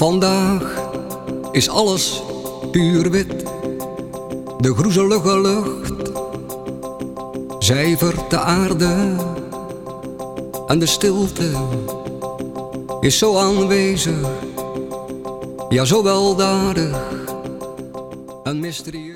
Vandaag is alles puur wit. De groezelige lucht zuivert de aarde. En de stilte is zo aanwezig, ja zo weldadig en mysterieus.